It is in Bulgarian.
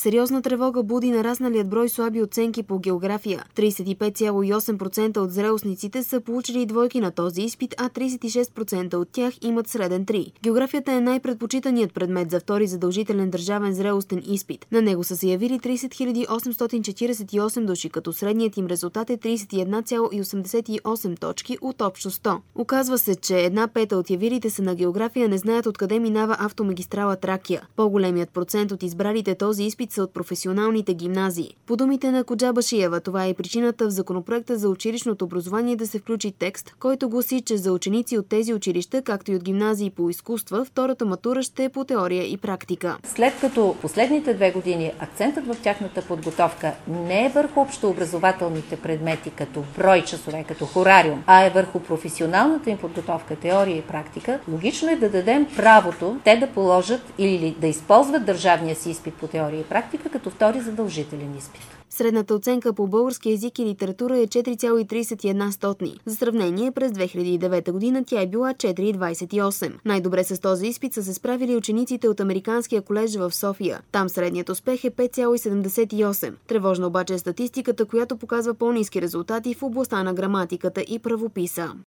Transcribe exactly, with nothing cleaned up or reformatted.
Сериозна тревога буди нарасналият брой слаби оценки по география. тридесет и пет цяло и осем процента от зрелостниците са получили двойки на този изпит, а тридесет и шест процента от тях имат среден три. Географията е най-предпочитаният предмет за втори задължителен държавен зрелостен изпит. На него са се явили тридесет хиляди осемстотин четиридесет и осем души, като средният им резултат е тридесет и една цяло и осемдесет и осем точки от общо сто. Оказва се, че една пета от явилите се на география не знаят откъде минава автомагистрала Тракия. По-големият процент от избралите този изпит са от професионалните гимназии. По думите на Коджабашиева, това е и причината в законопроекта за училищното образование да се включи текст, който гласи, че за ученици от тези училища, както и от гимназии по изкуства, втората матура ще е по теория и практика. След като последните две години акцентът в тяхната подготовка не е върху общообразователните предмети като брой часове, като хорариум, а е върху професионалната им подготовка, теория и практика, логично е да дадем правото те да положат или да използват държавния си изпит по теория и практика като втори задължителен изпит. Средната оценка по български език и литература е четири цяло и тридесет и една стотни. За сравнение, през две хиляди и девета година тя е била четири цяло двадесет и осем. Най-добре с този изпит са се справили учениците от Американския колеж в София. Там средният успех е пет цяло и седемдесет и осем. Тревожна обаче е статистиката, която показва по-ниски резултати в областта на граматиката и правописа.